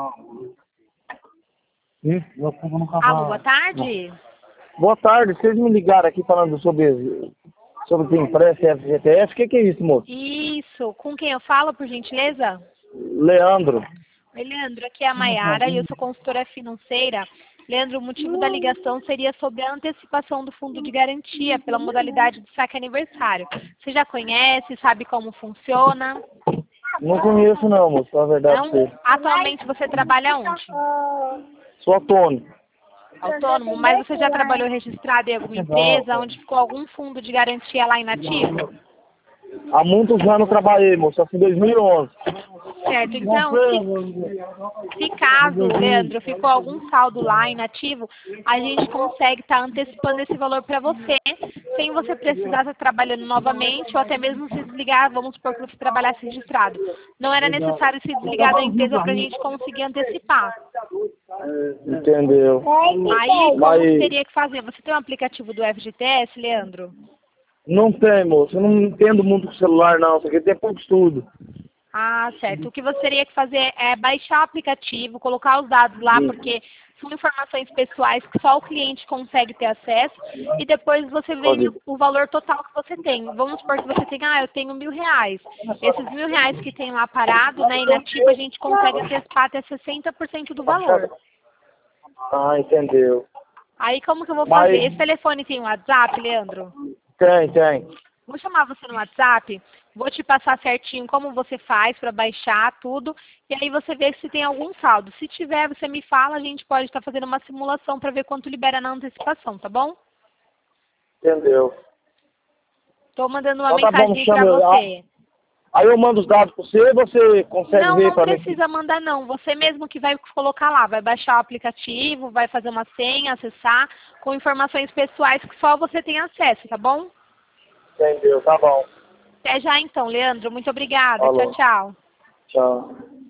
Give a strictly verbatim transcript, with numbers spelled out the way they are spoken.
Ih, eu fumo no Alô, cavalo. boa tarde. Boa tarde, vocês me ligaram aqui falando sobre, sobre quem presta F G T S. O que, que é isso, moço? Isso, com quem eu falo, por gentileza? Leandro. Oi, Leandro, aqui é a Maiara e eu sou consultora financeira. Leandro, o motivo da ligação seria sobre a antecipação do fundo de garantia pela modalidade de saque aniversário. Você já conhece, sabe como funciona? Não conheço não, moço, na verdade. Não? Você. Atualmente você trabalha onde? Sou autônomo. Autônomo, mas você já trabalhou registrado em alguma empresa onde ficou algum fundo de garantia lá inativo? Há muitos anos eu trabalhei, moço, assim, em dois mil e onze. Certo, então, se, se caso, Leandro, ficou algum saldo lá inativo, a gente consegue estar antecipando esse valor para você, sem você precisar estar trabalhando novamente, ou até mesmo se desligar, vamos supor que você trabalhasse registrado. Não era necessário se desligar da empresa para a gente conseguir antecipar. Entendeu? Aí, como Mas que teria que fazer? Você tem um aplicativo do F G T S, Leandro? não tem, moço. Eu não entendo muito com celular, não. Isso aqui tem pouco estudo. Ah, certo. O que você teria que fazer é baixar o aplicativo, colocar os dados lá, Sim. porque são informações pessoais que só o cliente consegue ter acesso, e depois você vê o valor total que você tem. Vamos supor que você tem, ah, eu tenho mil reais. Esses mil reais que tem lá parado, né, inativo, a gente consegue antecipar até sessenta por cento do valor. Ah, entendeu. Aí como que eu vou Mas- fazer? Esse telefone tem WhatsApp, Leandro? Tem, tem. Vou chamar você no WhatsApp, vou te passar certinho como você faz para baixar tudo, e aí você vê se tem algum saldo. Se tiver, você me fala, a gente pode estar fazendo uma simulação para ver quanto libera na antecipação, tá bom? Entendeu. Tô mandando uma Então tá bom, mensagem para chama eu. você. Aí eu mando os dados pra você e você consegue Não, ver não pra mim. precisa mandar não, você mesmo que vai colocar lá, vai baixar o aplicativo, vai fazer uma senha, acessar, com informações pessoais que só você tem acesso, tá bom? Entendeu, tá bom. Até já então, Leandro, muito obrigada, Falou. tchau, tchau. Tchau.